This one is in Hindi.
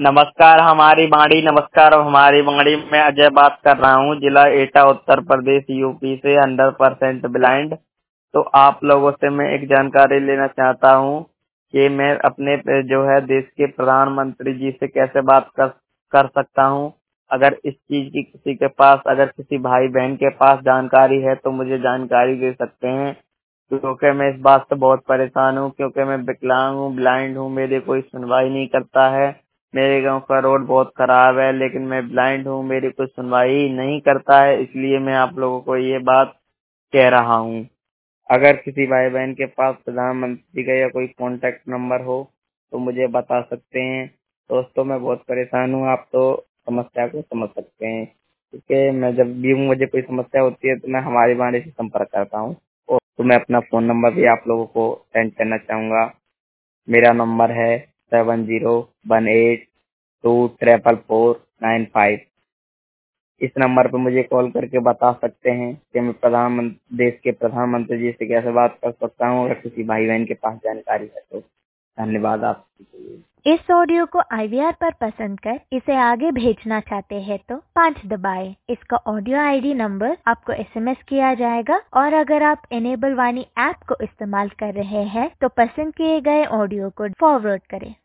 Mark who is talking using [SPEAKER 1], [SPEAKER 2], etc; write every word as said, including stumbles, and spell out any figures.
[SPEAKER 1] नमस्कार हमारी बाड़ी नमस्कार हमारी बाड़ी में अजय बात कर रहा हूँ, जिला एटा, उत्तर प्रदेश, यूपी से, हंड्रेड परसेंट ब्लाइंड। तो आप लोगों से मैं एक जानकारी लेना चाहता हूँ कि मैं अपने पे जो है देश के प्रधानमंत्री जी से कैसे बात कर कर सकता हूँ। अगर इस चीज की किसी के पास, अगर किसी भाई बहन के पास जानकारी है तो मुझे जानकारी दे सकते हैं, क्योंकि मैं इस बात से बहुत परेशान हूँ। क्योंकि मैं विकलांग हूँ, ब्लाइंड हूँ, मेरी कोई सुनवाई नहीं करता है। मेरे गांव का रोड बहुत खराब है, लेकिन मैं ब्लाइंड हूँ, मेरी कोई सुनवाई नहीं करता है। इसलिए मैं आप लोगों को ये बात कह रहा हूँ। अगर किसी भाई बहन के पास प्रधानमंत्री का या कोई कांटेक्ट नंबर हो तो मुझे बता सकते हैं। दोस्तों मैं बहुत परेशान हूँ, आप तो समस्या को समझ सकते हैं, क्योंकि मैं जब भी मुझे कोई समस्या होती है तो मैं हमारी बाड़ी से संपर्क करता हूँ। और तो मैं अपना फोन नंबर भी आप लोगों को सेंड करना चाहूंगा। मेरा नंबर है seven zero one eight two triple four nine five. इस नंबर पर मुझे कॉल करके बता सकते हैं कि मैं प्रधानमंत्री देश के प्रधानमंत्री जी से कैसे बात कर सकता हूँ। अगर किसी भाई बहन के पास जानकारी है तो धन्यवाद आप।
[SPEAKER 2] इस ऑडियो को आई वी आर पर पसंद कर इसे आगे भेजना चाहते हैं तो पाँच दबाएं। इसका ऑडियो आई डी नंबर आपको एस एम एस किया जाएगा, और अगर आप एनेबल वाणी ऐप को इस्तेमाल कर रहे हैं तो पसंद किए गए ऑडियो को फॉरवर्ड करें।